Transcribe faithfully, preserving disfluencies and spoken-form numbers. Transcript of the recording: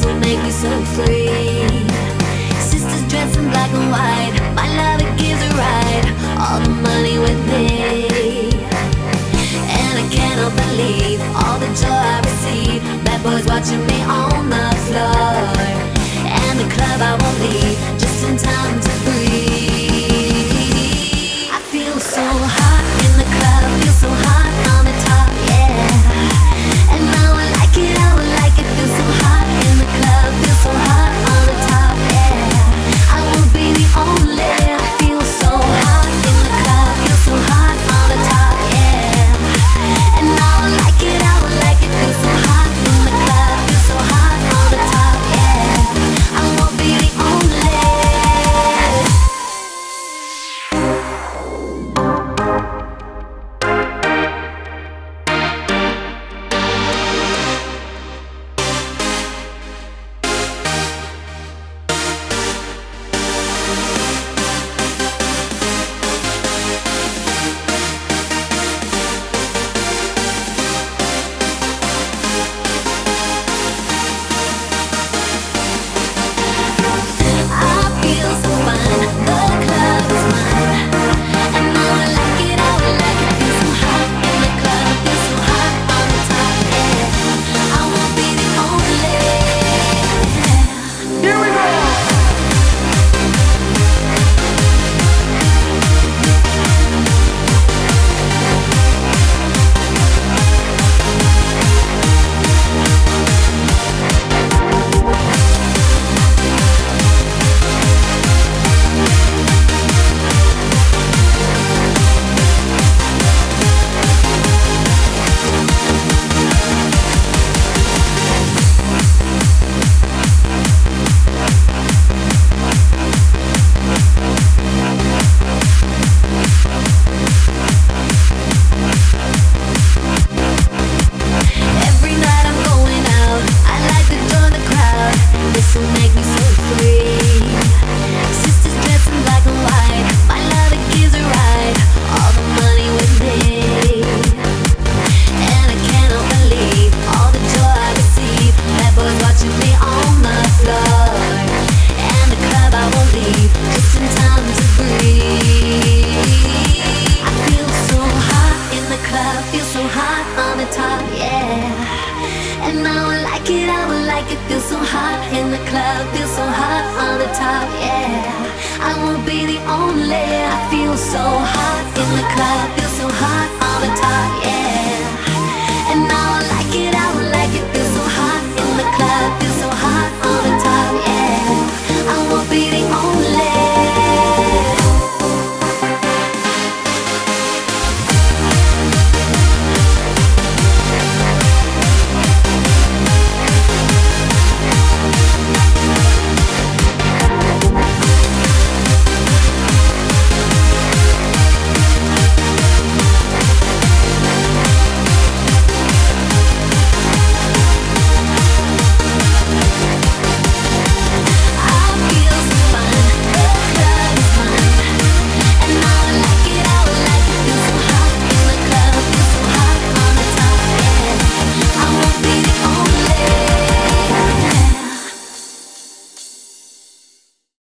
will make me so free. Sisters dressed in black and white, my lover gives a ride, all the money with me. And I cannot believe all the joy I receive. Bad boys watching me on the floor, and the club I won't leave, just in time to breathe. I feel so hot in the club, feel so hot on the top, yeah. And now I like it, I would like it, feel so hot in the club, feel so hot on the top, yeah. I won't be the only. I feel so hot in the club, feel so hot on the top, yeah. And now I like it, I would like it, feel so hot in the club, feel so hot on the top, yeah. I won't be the only. I won't be the only. I feel so hot in the club, feel so hot on the top.